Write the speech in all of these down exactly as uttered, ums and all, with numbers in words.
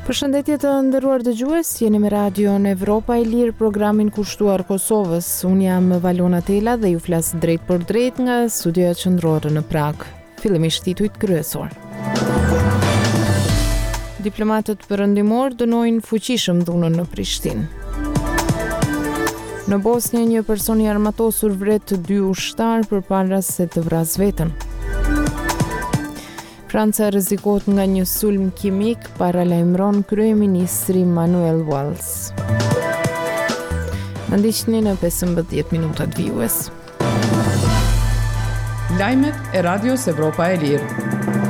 Përshëndetje të nderuar dëgjues, jeni me radion Evropa e Lirë, programin kushtuar Kosovës. Unë jam Valona Tela dhe ju flas drejt për drejt nga studioja qendrore në Prag. Fillimisht titujt kryesor. Diplomatët perëndimor dënojnë fuqishëm dhunën në Prishtinë. Në Bosnjë, një person i armatosur vret të dy ushtar përpara se të vras veten. Franca rrezikohet nga një sulm kimik, paralajmëron kryeministri Manuel Valls. Më ndiqni në pesëmbëdhjetë minutat vijues. Lajmet e Radios Evropa e Lirë.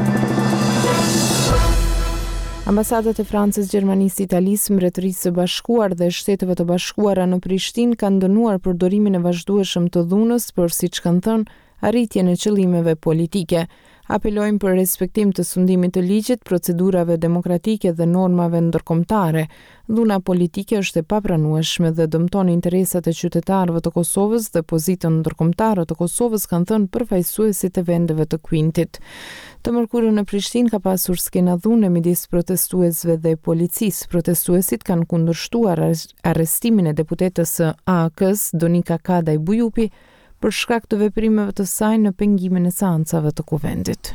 Ambasadat e Francës, Gjermanisë, Italisë, Mbretërisë së Bashkuar dhe Shteteve të Bashkuara në Prishtinë kanë dënuar përdorimin e vazhdueshëm të dhunës për, siç kanë thënë, arritjen e qëllimeve politike. Apelojmë për respektim të sundimit të ligjit, procedurave demokratike dhe normave ndërkombëtare. Dhuna politike është e papranueshme dhe dëmton interesat e qytetarëve të Kosovës dhe pozitën ndërkombëtare të Kosovës, kanë thënë përfaqësuesit e vendeve të Kuintit. Të mërkurën në Prishtinë ka pasur skena dhune midis protestuesve dhe policisë. Protestuesit kanë kundërshtuar arrestimin e deputetës së A A K-s, Donika Kadaj Bujupi, për shkak të veprimeve të saj në pengimin e seancave të kuvendit.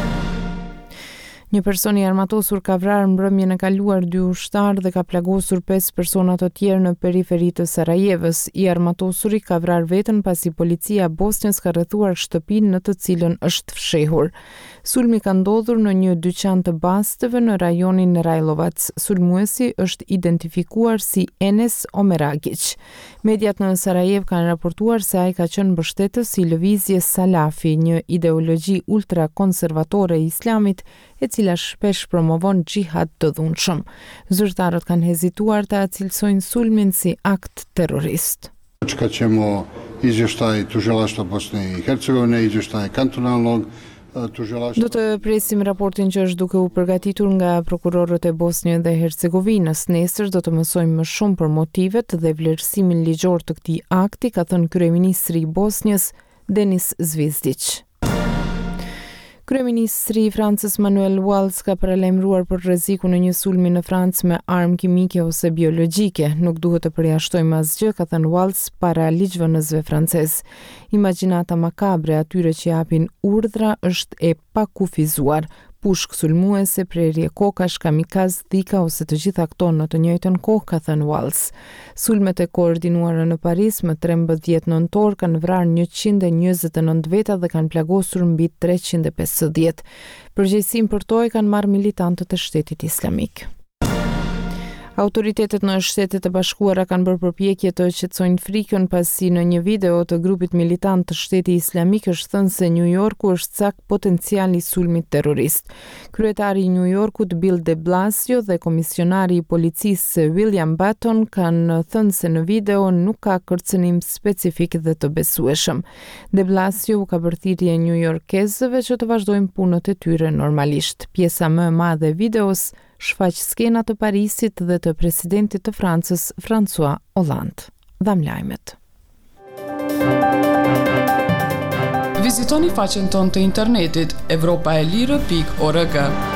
Një person i armatosur ka vrarë mbrëmjen e kaluar dy ushtar dhe ka plagosur pesë persona të tjerë në periferi të Sarajevës. I armatosuri ka vrarë veten pasi policia e Bosnjës ka rrethuar shtëpinë në të cilën është fshehur. Sulmi ka ndodhur në një dyqan të bastëve në rajonin Rajlovac. Sulmuesi është identifikuar si Enes Omeragic. Mediat në Sarajev kanë raportuar se ai ka qenë mbështetës i lëvizjes Salafi, një ideologji ultrakonservatore e Islamit, e cila shpesh promovon xhihad të dhunshëm. Zyrtarët kanë hezituar të cilësojnë sulmin si akt terrorist. Kad ćemo izvještaj Tužilaštva Bosne i Hercegovine, izvještaj kantonalnog Do të presim raportin që është duke u përgatitur nga prokurorët e Bosnjë dhe Hercegovinës. Nesër do të mësojmë më shumë për motivet dhe vlerësimin ligjor të këtij akti, ka thënë kryeministri i Bosnjës Denis Zvizdić. Kryeministri i Francës Manuel Valls ka paralajmëruar për rrezikun e një sulmi në Francë me armë kimike ose biologjike. Nuk duhet të përjashtojmë asgjë, ka thënë Valls para ligjvënësve francez. Imagjinata makabre atyre që japin urdhra është e pakufizuar. Pushk sulmuese, prerje kokash, kamikaz, dhika ose të gjitha këto në të njëjtën kohë, ka thënë Valls. Sulmet e koordinuara në Paris më trembëdhjetë nëntor kanë vrarë njëqind e njëzet e nëntë veta dhe kanë plagosur mbi treqind e pesëdhjetë. Përgjegjësinë për to e kanë marrë militantët e Shtetit Islamik. Autoritetet në Shtetet e Bashkuara kanë bërë përpjekje të qetësojnë frikën pasi në një video të grupit militant të Shtetit Islamik është thënë se New Yorku është cak potencial i sulmit terrorist. Kryetari i New Yorkut Bill de Blasio dhe komisionari i policisë William Batton kanë thënë se në video nuk ka kërcënim specifik dhe të besueshëm. De Blasio u ka bërë thirrje newyorkezëve që të vazhdojnë punët e tyre normalisht. Pjesa më e madhe e videos shfaq skena të Parisit dhe të presidentit të Francës, François Hollande. Dham lajmet. Vizitoni faqen tonë të internetit evropa e lirë pikë org.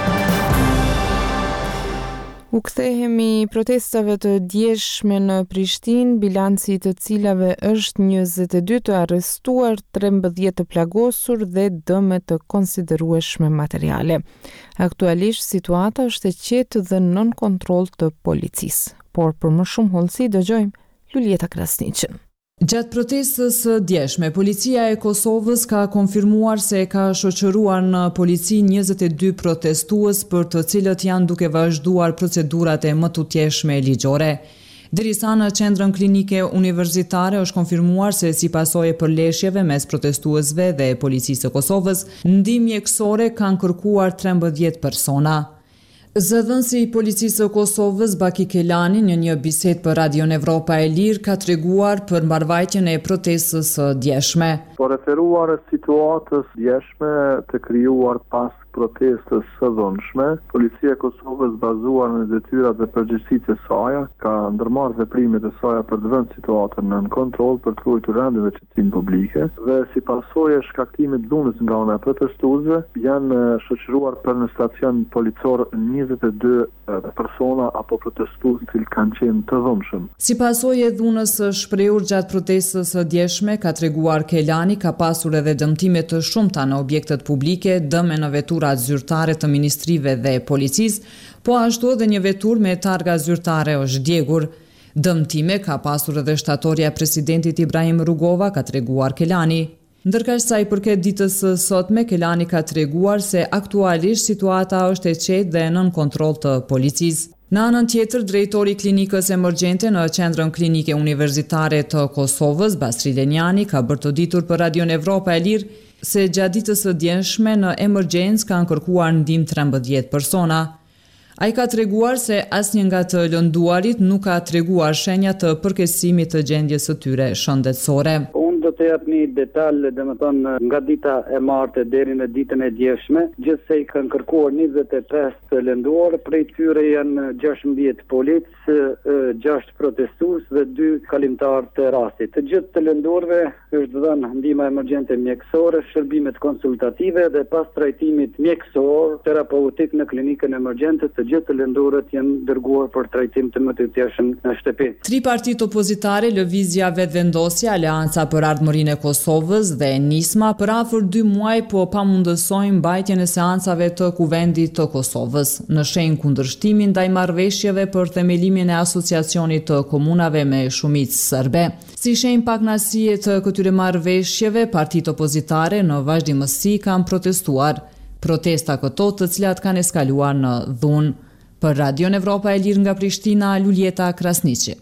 U kthehemi protestave të djeshme në Prishtinë, bilanci i të cilave është njëzet e dy të arrestuar, trembëdhjetë të plagosur dhe dëme të konsiderueshme materiale. Aktualisht situata është e qetë dhe nën kontroll të policisë. Por për më shumë hollësi dëgjojmë Lulieta Krasniqin. Gjatë protestës së djeshme, policia e Kosovës ka konfirmuar se ka shoqëruar në polici njëzet e dy protestues për të cilët janë duke vazhduar procedurat e më tutjeshme ligjore. Derisa në qendrën klinike universitare është konfirmuar se si pasojë e përleshjeve mes protestuesve dhe policisë së Kosovës, ndihmë mjekësore kanë kërkuar trembëdhjetë persona. Zëdhënësi i policisë së Kosovës Baki Kelani në një bisedë për Radion Evropa e Lirë ka treguar për mbarvajtjen e protestës së djeshme. Po referuar situatës djeshme të krijuar pas protestës së dhunshme, policia e Kosovës bazuar në detyrat dhe përgjegjësitë e saj ka ndërmarrë veprimet e saj për të vënë situatën nën kontroll për të ruajtur rendin dhe qetësinë publike dhe si pasojë e shkaktimit të dhunës nga ana e protestuesve janë shoqëruar për në stacion policor njëzet e dy persona apo protestues që kanë qenë të dhunshëm. Si pasojë e dhunës së shprehur gjatë protestës së djeshme, ka treguar Kelani, ka pasur edhe dëmtime të shumta në objektet publike, dëme në veturat zyrtare të ministrive dhe policisë, po ashtu edhe një vetur me targa zyrtare është djegur. Dëmtime ka pasur edhe shtatorja e presidentit Ibrahim Rugova, ka treguar Kelani. Ndërkësh sa i përket ditës së sotme, Kelani ka treguar se aktualisht situata është e qetë dhe nën kontroll të policisë. Në anën tjetër, drejtori i klinikës emergjente në Qendrën Klinike Universitare të Kosovës, Basri Lenjani, ka bërë të ditur për Radion Evropa e Lirë se gjatë ditës së djeshme në emergjencë kanë kërkuar ndihmë trembëdhjetë persona. Ai ka treguar se asnjë nga të lënduarit nuk ka treguar shenja të përkesimit të gjendjes së tyre shëndetësore. Do të jap një detaj, domethënë nga dita e martë deri në ditën e djeshme, gjithsej kanë kërkuar njëzet e pesë të lënduar, prej tyre janë gjashtëmbëdhjetë policë, gjashtë protestues dhe dy kalimtar të rastit. Të gjithë të lënduarve është dhënë ndihma emergjente mjekësore, shërbimet konsultative dhe pas trajtimit mjekësor terapeutik në klinikën emergjente, të gjithë të lënduarët janë dërguar për trajtim të mëtyrshëm në shtëpi. Tri partitë opozitare, Lëvizja Vetvendosja, Aleanca për Ardhmërinë e Kosovës dhe Nisma për afër dy muaj po pamundësojnë mbajtjen e seancave të Kuvendit të Kosovës, në shenjë kundërshtimin ndaj marrëveshjeve për themelimin e asociacionit të komunave me shumicë serbe. Si shenjë pakënaqësie të këtyre marrëveshjeve, partitë opozitare në vazhdimësi kanë protestuar. Protesta këto të cilat kanë eskaluar në dhunë. Për Radion Evropa e Lirë nga Prishtina, Luljeta Krasniqi.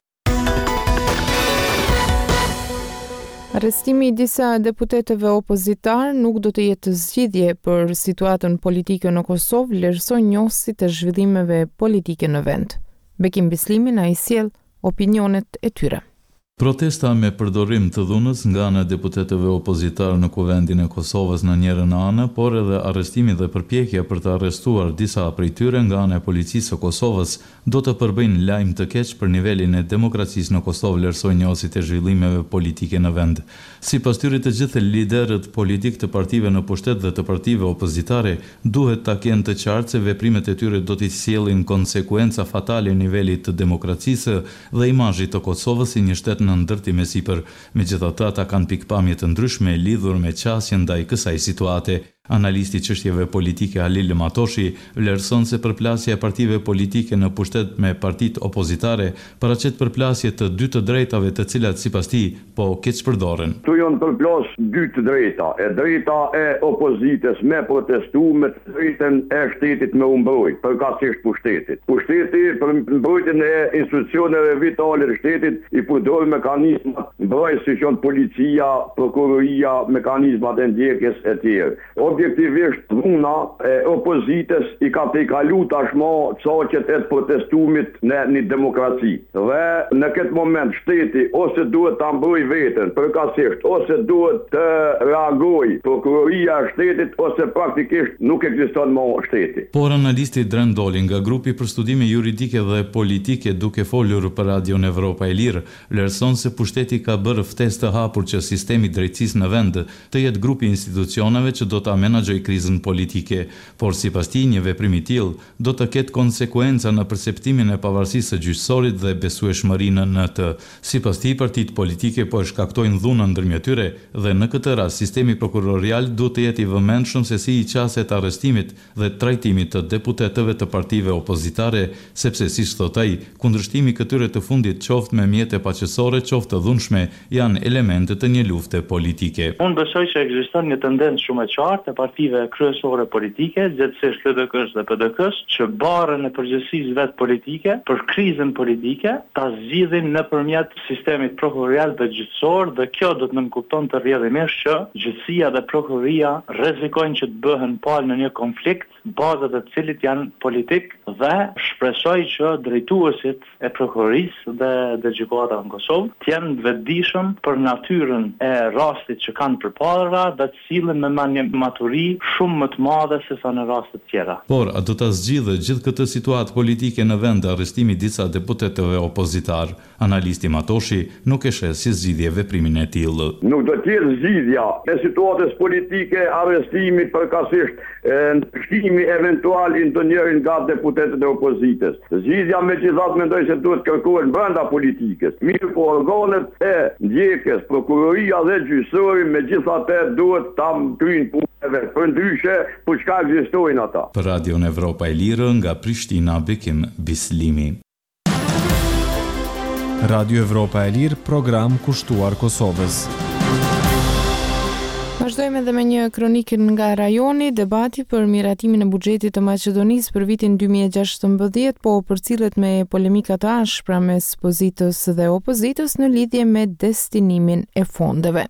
Arrestimi i disa deputetëve opozitar nuk do të jetë zgjidhje për situatën politike në Kosovë, vlerëson njohësit të zhvillimeve politike në vend. Bekim Bislimi na i sjell opinionet e tyre. Protesta me përdorim të dhunës nga ana e deputetëve opozitar në Kuvendin e Kosovës në njërin anë, por edhe arrestimi dhe përpjekja për të arrestuar disa prej tyre nga ana e policisë së Kosovës do të përbëjnë lajm të keq për nivelin e demokracisë në Kosovë, vlerësojnë njohësit e zhvillimeve politike në vend. Sipas tyre, të gjithë liderët politik të partive në pushtet dhe të partive opozitare duhet ta kenë të qartë se veprimet e tyre do të sjellin konsekuenca fatale nivelit të demokracisë dhe imazhit të Kosovës si një shtet në ndërtim e sipër. Megjithatë, ata kanë pikpamje të ndryshme lidhur me qasjen ndaj kësaj situate. Analisti i çështjeve politike Halil Matoshi vlerëson se përplasja e partive politike në pushtet me partitë opozitare paraqet përplasje të dy të drejtave të cilat sipas tij po keq përdoren. Tu janë përplas dy të drejta, e drejta e opozitës me protestu me të drejtën e shtetit me umbrojt, përkatësisht pushtetit. Pushteti për mbrojtjen e institucioneve vitale të shtetit i përdor mekanizmat mbrojtëse si janë policia, prokuroria, mekanizmat e ndjekjes e tjerë. Objektivisht dhuna e opozitës i ka tejkalu tashmë çoqet e protestumit në një demokraci. Dhe në këtë moment shteti ose duhet ta mbrojë veten përkatësisht, ose duhet të reagojë prokuroria e shtetit, ose praktikisht nuk ekziston më shteti. Por analisti Dren Doli nga grupi për studime juridike dhe politike, duke folur për Radion Evropa e Lirë, vlerëson se pushteti ka bërë ftesë të hapur që sistemi i drejtësisë në vend të jetë grupi institucioneve që do ta menaxhoj krizën politike, por sipas tij një veprim i tillë do të ketë konsekuenca në perceptimin e pavarësisë së gjyqësorit dhe besueshmërinë në të. Sipas tij, partitë politike po e shkaktojnë dhunën ndërmjet tyre dhe në këtë rast sistemi prokurorial duhet të jetë i vëmendshëm se si i qaset arrestimit dhe trajtimit të deputetëve të partive opozitare, sepse siç thot ai, kundërshtimi këtyre të fundit qoftë me mjete paqësore, qoftë të dhunshme, janë elemente të një lufte politike. Unë besoj që ekziston një tendencë shumë e qartë të partive kryesore politike, gjithsesi L D K-s dhe P D K-s, që barën e përgjegjësisë vet politike për krizën politike ta zgjidhin nëpërmjet sistemit prokurorial dhe gjyqësor, dhe kjo do të nënkupton të rrjedhimisht që gjyqësia dhe prokuroria rrezikojnë që të bëhen palë në një konflikt, bazat e cilit janë politik, dhe shpresoj që drejtuesit e prokurorisë dhe dhe gjykata në Kosovë të jenë të vetëdijshëm për natyrën e rastit që kanë përpara dhe të sillen me matur pasuri shumë më të madhe se sa në raste të tjera. Por, a do ta zgjidhë gjithë këtë situatë politike në vend arrestimi disa deputetëve opozitar? Analisti Matoshi nuk e sheh si zgjidhje veprimin e tillë. Nuk do të jetë zgjidhja e situatës politike arrestimit përkatësisht ndryshimi eventual i ndonjërin nga deputetët e opozitës. Zgjidhja megjithatë mendoj se duhet kërkohet brenda politikës. Mirë po organet e ndjekjes, prokuroria dhe gjyqësori megjithatë duhet ta kryejnë punën. Përndryshe, po çka ekzistojnë ata. Për Radion Evropa e Lirë nga Prishtina, Bekim Bislimi. Radio Evropa e Lirë, program kushtuar Kosovës. Vazhdojmë edhe me një kronikë nga rajoni. Debati për miratimin e buxhetit të Maqedonisë për vitin dy mijë e gjashtëmbëdhjetë po përcillet me polemika të ashpra mes pozitës dhe opozitës në lidhje me destinimin e fondeve.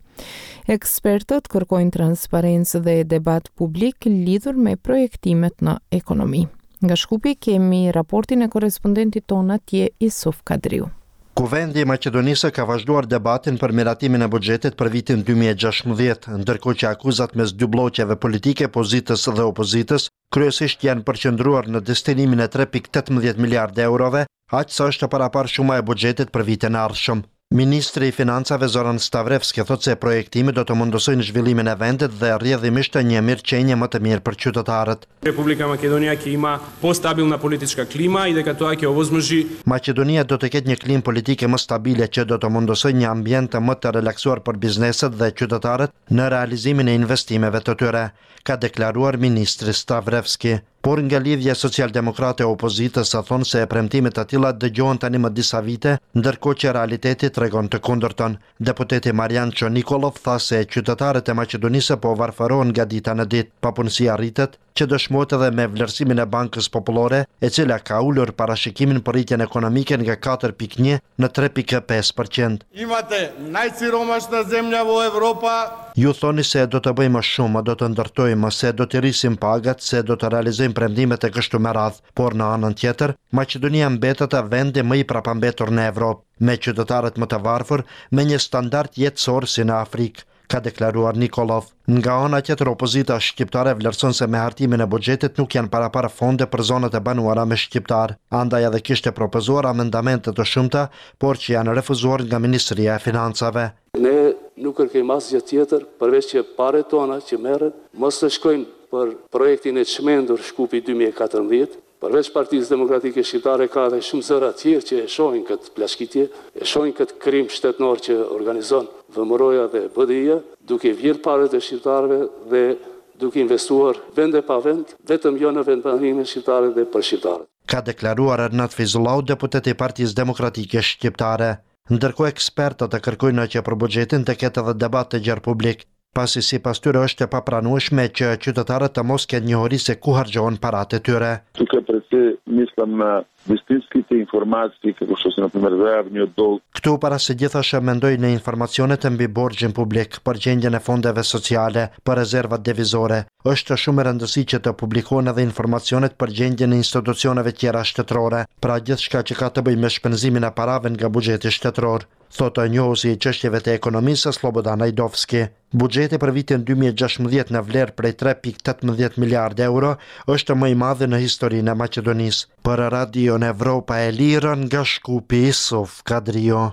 Ekspertët kërkojnë transparencë dhe debat publik lidhur me projektimet në ekonomi. Nga Shkupi kemi raportin e korrespondentit tonë atje Isuf Kadriu. Kuvendi i Maqedonisë ka vazhduar debatin për miratimin e buxhetit për vitin dy mijë e gjashtëmbëdhjetë, ndërkohë që akuzat mes dy bllokeve politike, pozitës dhe opozitës, kryesisht janë përqendruar në destinimin e tre pikë tetëmbëdhjetë miliardë eurove, aq sa është paraparë shuma e buxhetit për vitin e ardhshëm. Ministri i Financave Zoran Stavrevski thotë se projektimi do të mundësojnë zhvillimin e vendit dhe rrjedhimisht një mirëqenie më të mirë për qytetarët. Republika Makedonia që ima po stabilna politička klima i dhe ka to që ovozmëzhi. Maqedonia do të ketë një klimë politike më stabile që do të mundësojë një ambient më të relaksuar për bizneset dhe qytetarët në realizimin e investimeve të tyre, ka deklaruar ministri Stavrevski. Por nga lidhja socialdemokrate e opozitës sa thonë se premtimet të tilla dëgjohen tani më disa vite, ndërkohë që realiteti tregon të kundërtën. Deputeti Marian Çonikolov tha se qytetarët e Maqedonisë po varfërohen nga dita në ditë. Papunësia rritet, që dëshmohet edhe me vlerësimin e Bankës Popullore, e cila ka ulur parashikimin për rritjen ekonomike nga katër pikë një në tre pikë pesë përqind. Imate najsiromašna zemlja vo Evropa. Ju thoni se do të bëjmë shumë, do të ndërtojmë, se do të rrisim pagat, se do të realizojmë premtimet e kështu me radhë, por në anën tjetër, Maqedonia mbetet vendi më i prapambetur në Evropë, me qytetarët më të varfër, me një standard jetësor si në Afrikë, ka deklaruar Nikolov. Nga ana tjetër, opozita shqiptare vlerëson se me hartimin e buxhetit nuk janë parapara fonde për zonat e banuara me shqiptar. Andaj edhe kishte propozuar amendamente të shumta, por që janë refuzuar nga Ministria e Financave. Ne nuk kërkojmë asgjë tjetër përveç që paret tona që merren mos të shkojnë për projektin e çmendur Shkupi dy mijë e katërmbëdhjetë. Përveç Partisë Demokratike Shqiptare ka dhe shumë zëra tjerë që e shohin këtë plashkitje, e shohin këtë krim shtetnor që organizon V M R O-ja dhe B D I-ja, duke vjedhur parat e shqiptarëve dhe duke investuar vend e pa vend, vetëm jo në vendbanimin shqiptare dhe për shqiptarët. Ka deklaruar Ernat Fizullau, deputet i Partisë Demokratike Shqiptare. Ndërkohë ekspertët e kërkojnë që për buxhetin të ketë edhe debat të gjerë publik, pasi sipas tyre është e papranueshme që qytetarët të mos kenë njohuri se ku harxhohen paratë e tyre. Тук пред мислам на истинските информации, како што се например зајавниот долг. Këtu para së gjithashë mendoj në informacionet e mbi borxhin publik, për gjendjen e fondeve sociale, për rezervat devizore. Është shumë e rëndësishme që të publikohen edhe informacionet për gjendjen e institucioneve tjera shtetërore, pra gjithçka që ka të bëjë me shpenzimin e parave nga buxheti shtetëror, thotë njohuesi i çështjeve të ekonomisë Slobodan Ajdovski. Buxheti për vitin dy mijë e gjashtëmbëdhjetë në vlerë prej tre pikë tetëmbëdhjetë miliardë euro është më i madh në historinë e Maqedonisë. Për Radion Evropa e Lirë nga Shkupi, Isuf Kadrio.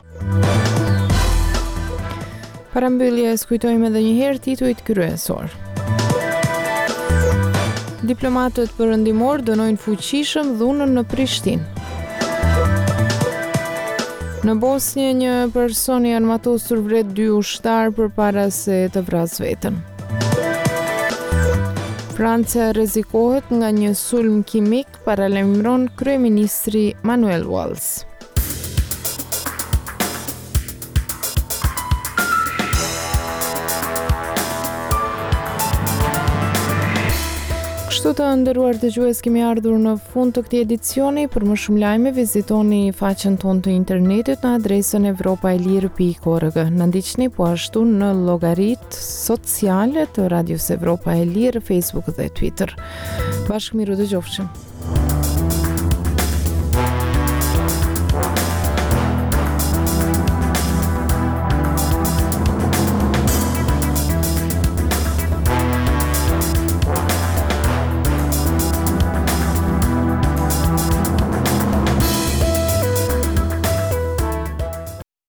Para mbylljes kujtojmë edhe një herë titujt kryesor. Diplomatët perëndimor dënojnë fuqishëm dhunën në Prishtinë. Në Bosnjë, një person i armatosur vret dy ushtar përpara se të vrasë veten. Franca rrezikohet nga një sulm kimik, paralajmëron kryeministri Manuel Valls. Kështu të nderuar dëgjues, kemi ardhur në fund të këtij edicioni. Për më shumë lajme vizitoni faqen tonë të internetit në adresën evropa e lirë pikë org. Na ndiqni po ashtu në llogaritë sociale të Radios Evropa e Lirë, Facebook dhe Twitter. Bashkë miru dëgjofshim.